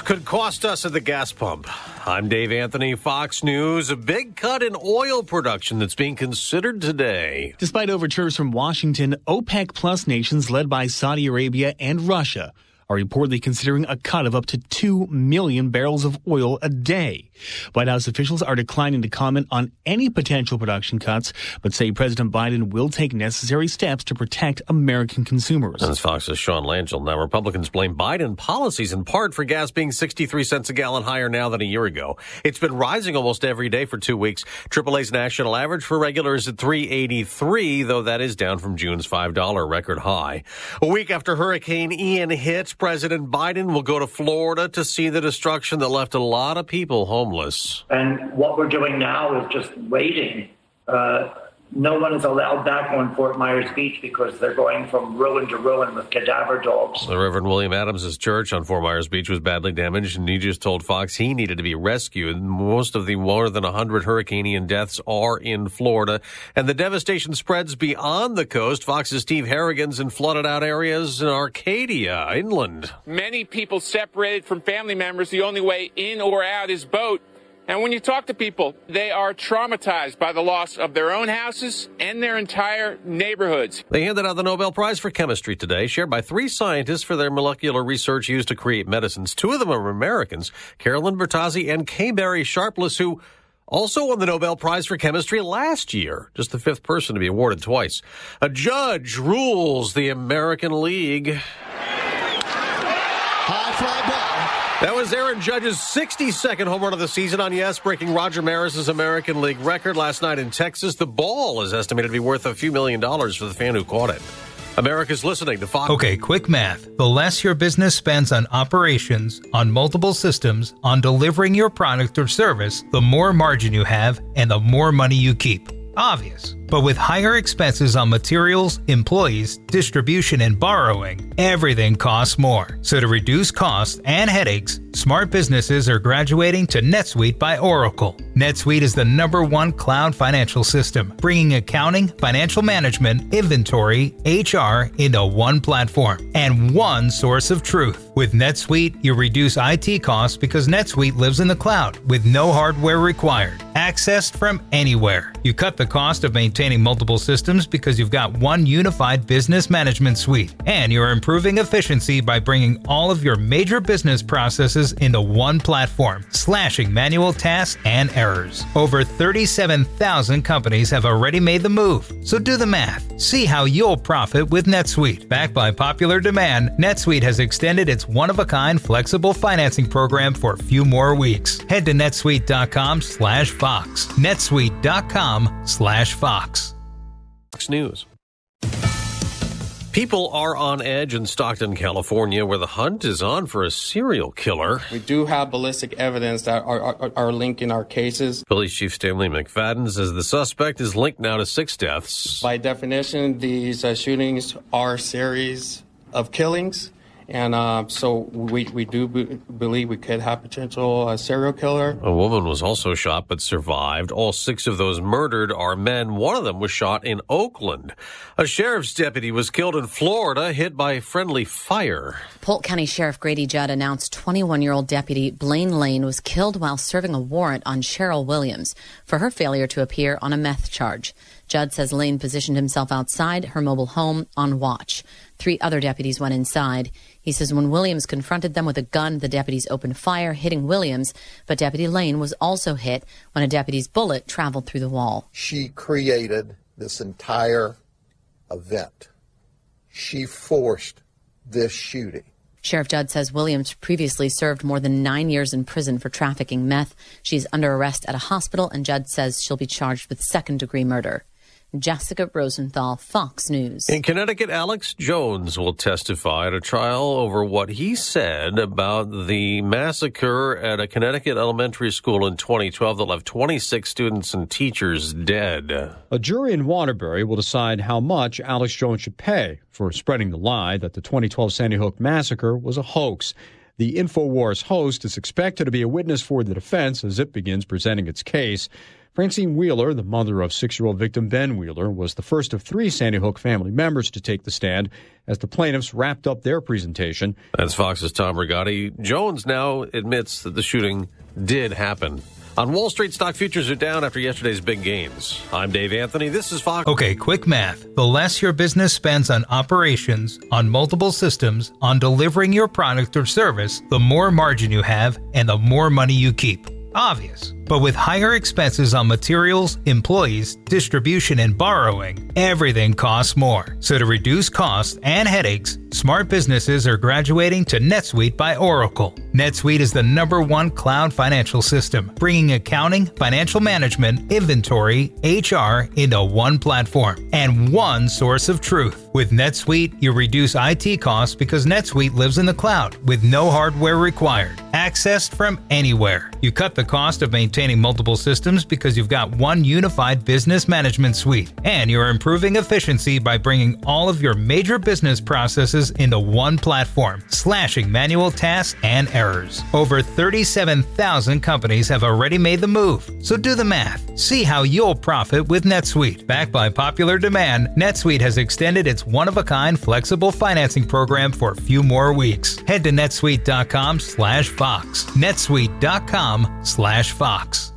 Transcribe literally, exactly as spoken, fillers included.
could cost us at the gas pump. I'm Dave Anthony, Fox News. A big cut in oil production that's being considered today. Despite overtures from Washington, OPEC Plus nations led by Saudi Arabia and Russia are reportedly considering a cut of up to two million barrels of oil a day. White House officials are declining to comment on any potential production cuts, but say President Biden will take necessary steps to protect American consumers. That's Fox's Sean Langell. Now, Republicans blame Biden policies in part for gas being sixty-three cents a gallon higher now than a year ago. It's been rising almost every day for two weeks. triple A's national average for regular is at three eighty-three, though that is down from June's five dollar record high. A week after Hurricane Ian hits, President Biden will go to Florida to see the destruction that left a lot of people homeless. And what we're doing now is just waiting. Uh, no one is allowed back on Fort Myers Beach because they're going from ruin to ruin with cadaver dogs. The Reverend William Adams' church on Fort Myers Beach was badly damaged, and he just told Fox he needed to be rescued. Most of the more than one hundred Hurricane Ian deaths are in Florida, and the devastation spreads beyond the coast. Fox's Steve Harrigan's in flooded-out areas in Arcadia, inland. Many people separated from family members. The only way in or out is boat. And when you talk to people, they are traumatized by the loss of their own houses and their entire neighborhoods. They handed out the Nobel Prize for Chemistry today, shared by three scientists for their molecular research used to create medicines. Two of them are Americans, Carolyn Bertazzi and Kay Barry Sharpless, who also won the Nobel Prize for Chemistry last year. Just the fifth person to be awarded twice. A judge rules the American League. High fly ball. That was Aaron Judge's sixty-second home run of the season on Yes, breaking Roger Maris's American League record last night in Texas. The ball is estimated to be worth a few million dollars for the fan who caught it. America's listening to Fox. Okay, quick math. The less your business spends on operations, on multiple systems, on delivering your product or service, the more margin you have and the more money you keep. Obvious. But with higher expenses on materials, employees, distribution, and borrowing, everything costs more. So to reduce costs and headaches, smart businesses are graduating to NetSuite by Oracle. NetSuite is the number one cloud financial system, bringing accounting, financial management, inventory, H R into one platform and one source of truth. With NetSuite, you reduce I T costs because NetSuite lives in the cloud with no hardware required, accessed from anywhere. You cut the cost of maintaining multiple systems because you've got one unified business management suite, and you're improving efficiency by bringing all of your major business processes into one platform, slashing manual tasks and errors. Over thirty-seven thousand companies have already made the move, so do the math. See how you'll profit with NetSuite. Backed by popular demand, NetSuite has extended its one-of-a-kind flexible financing program for a few more weeks. Head to netsuite.com slash Fox. netsuite.com slash Fox. Fox News. People are on edge in Stockton, California, where the hunt is on for a serial killer. We do have ballistic evidence that are, are, are linking our cases. Police Chief Stanley McFadden says the suspect is linked now to six deaths. By definition, these uh, shootings are a series of killings. And uh, so we, we do be- believe we could have potential uh, serial killer. A woman was also shot but survived. All six of those murdered are men. One of them was shot in Oakland. A sheriff's deputy was killed in Florida, hit by friendly fire. Polk County Sheriff Grady Judd announced twenty-one-year-old deputy Blaine Lane was killed while serving a warrant on Cheryl Williams for her failure to appear on a meth charge. Judd says Lane positioned himself outside her mobile home on watch. Three other deputies went inside. He says when Williams confronted them with a gun, the deputies opened fire, hitting Williams, but Deputy Lane was also hit when a deputy's bullet traveled through the wall. She created this entire event. She forced this shooting. Sheriff Judd says Williams previously served more than nine years in prison for trafficking meth. She's under arrest at a hospital, and Judd says she'll be charged with second-degree murder. Jessica Rosenthal, Fox News. In Connecticut, Alex Jones will testify at a trial over what he said about the massacre at a Connecticut elementary school in twenty twelve that left twenty-six students and teachers dead. A jury in Waterbury will decide how much Alex Jones should pay for spreading the lie that the twenty twelve Sandy Hook massacre was a hoax. The InfoWars host is expected to be a witness for the defense as it begins presenting its case. Francine Wheeler, the mother of six-year-old victim Ben Wheeler, was the first of three Sandy Hook family members to take the stand as the plaintiffs wrapped up their presentation. That's Fox's Tom Rigotti. Jones now admits that the shooting did happen. On Wall Street, stock futures are down after yesterday's big gains. I'm Dave Anthony. This is Fox. Okay, quick math. The less your business spends on operations, on multiple systems, on delivering your product or service, the more margin you have and the more money you keep. Obvious. But with higher expenses on materials, employees, distribution, and borrowing, everything costs more. So to reduce costs and headaches, smart businesses are graduating to NetSuite by Oracle. NetSuite is the number one cloud financial system, bringing accounting, financial management, inventory, H R into one platform and one source of truth. With NetSuite, you reduce I T costs because NetSuite lives in the cloud with no hardware required, accessed from anywhere. You cut the cost of maintaining multiple systems because you've got one unified business management suite, and you're improving efficiency by bringing all of your major business processes into one platform, slashing manual tasks and errors. Over thirty-seven thousand companies have already made the move, so do the math. See how you'll profit with NetSuite. Backed by popular demand, NetSuite has extended its one-of-a-kind flexible financing program for a few more weeks. Head to netsuite dot com slash Fox. netsuite dot com slash Fox.